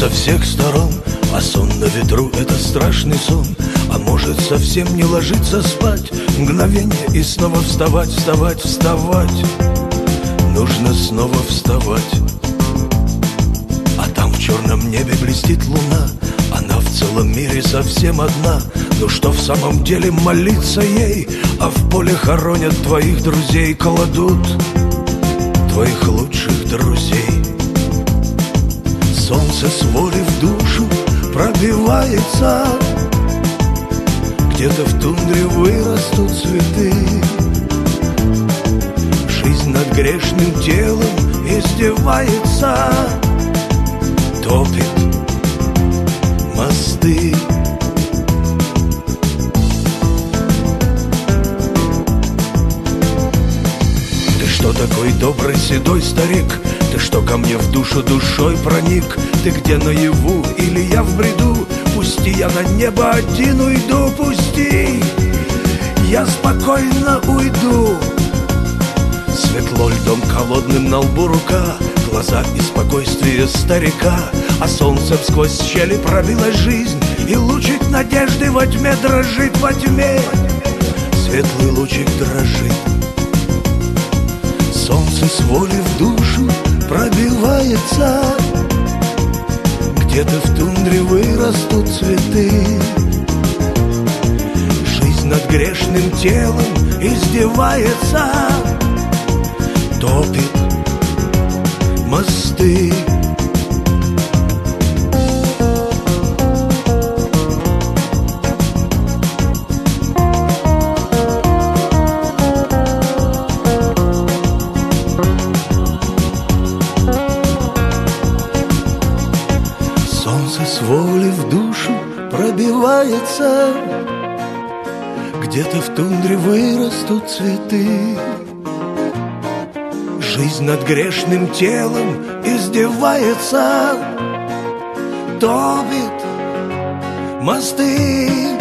со всех сторон, а сон на ветру — это страшный сон. А может совсем не ложиться спать, мгновение и снова вставать, вставать, вставать. Нужно снова вставать. А там в черном небе блестит луна, она в целом мире совсем одна. Ну что в самом деле молиться ей, а в поле хоронят твоих друзей, кладут твоих лучших друзей. Солнце с воли в душу пробивается, где-то в тундре вырастут цветы. Жизнь над грешным телом издевается, топит мосты. Ты что такой добрый седой старик? Ты что ко мне в душу душой проник? Ты где, наяву или я в бреду? Пусти, я на небо один уйду, пусти, я спокойно уйду. Светло льдом холодным на лбу рука, глаза и спокойствие старика. А солнцем сквозь щели пробилась жизнь, и лучик надежды во тьме дрожит, во тьме светлый лучик дрожит. Солнце с воли в душу пробивается, где-то в тундре вырастут цветы. Жизнь над грешным телом издевается, топит мосты. Солнце с воли в душу пробивается, где-то в тундре вырастут цветы. Жизнь над грешным телом издевается, топит мосты.